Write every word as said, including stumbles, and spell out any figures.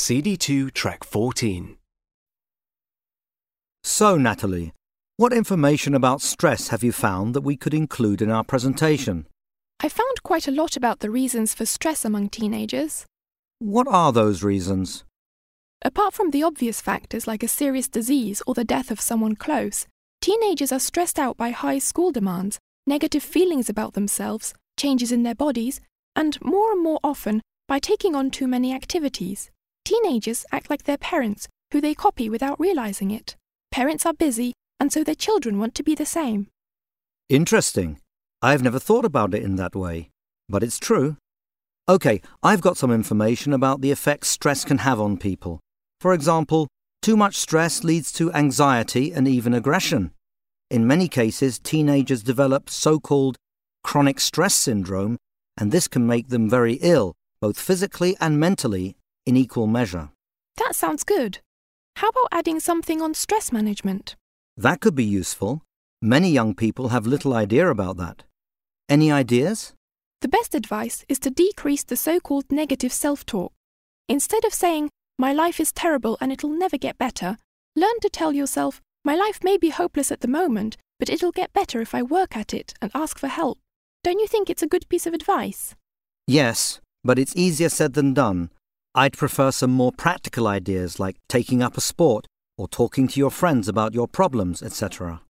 C D two, Track fourteen. So, Natalie, what information about stress have you found that we could include in our presentation? I found quite a lot about the reasons for stress among teenagers. What are those reasons? Apart from the obvious factors like a serious disease or the death of someone close, teenagers are stressed out by high school demands, negative feelings about themselves, changes in their bodies, and more and more often by taking on too many activities. Teenagers act like their parents, who they copy without realizing it. Parents are busy, and so their children want to be the same. Interesting. I've never thought about it in that way, but it's true. OK, I've got some information about the effects stress can have on people. For example, too much stress leads to anxiety and even aggression. In many cases, teenagers develop so-called chronic stress syndrome, and this can make them very ill, both physically and mentally, in equal measure. That sounds good. How about adding something on stress management? That could be useful. Many young people have little idea about that. Any ideas? The best advice is to decrease the so-called negative self-talk. Instead of saying, "My life is terrible and it'll never get better," learn to tell yourself, "My life may be hopeless at the moment, but it'll get better if I work at it and ask for help." Don't you think it's a good piece of advice? Yes, but it's easier said than done. I'd prefer some more practical ideas like taking up a sport or talking to your friends about your problems, et cetera.